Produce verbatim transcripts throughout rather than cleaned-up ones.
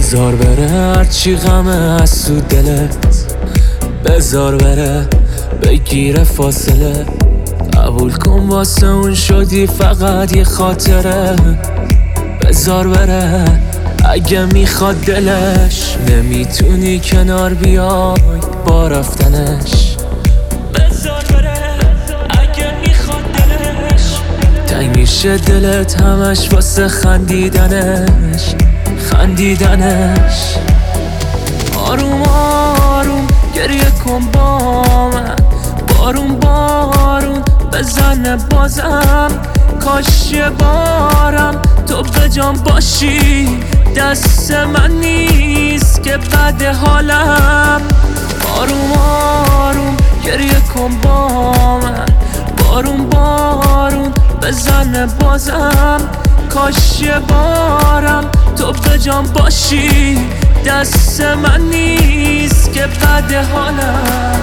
بذار بره هرچی غمه از تو دلت، بذار بره بگیره فاصله. قبول کن واسه اون شدی فقط یه خاطره. بذار بره اگه میخواد دلش، نمیتونی کنار بیای با رفتنش. بذار بره اگه میخواد دلش، تنگ میشه دلت همش واسه خندیدنش خندیدنش. آروم آروم گریه کن با من، بارون بارون بزنه بازم. کاش یه بارم تو به جان باشی، دست من نیست که بد حالم. آروم آروم گریه کن با من، بارون بارون بزنه بازم. کاش یه بارم تو به جان باشی، دست من نیست که بد حالم.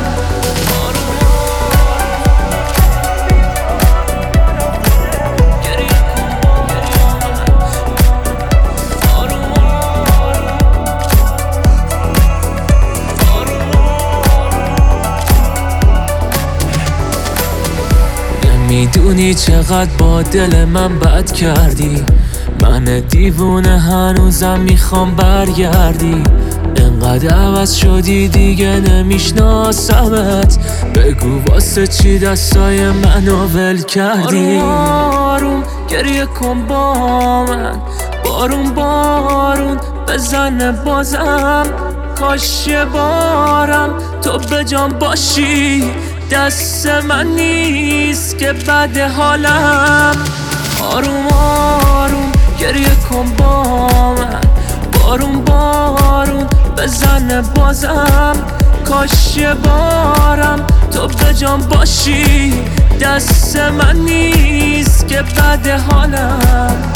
میدونی چقدر با دل من بد کردی، من دیوونه هنوزم میخوام برگردی. انقدر عوض شدی دیگه نمیشناسمت، بگو واسه چی دستای منو ول کردی. آروم آروم گریه کن با من، بارون بارون بزنه بازم. کاش یه بارم تو به جان باشی، دست من نیست که بد حالم. آروم آروم گریه کن با من، بارون بارون بزنه بازم. کاش یه بارم تو به جان باشی، دست من نیست که بد حالم.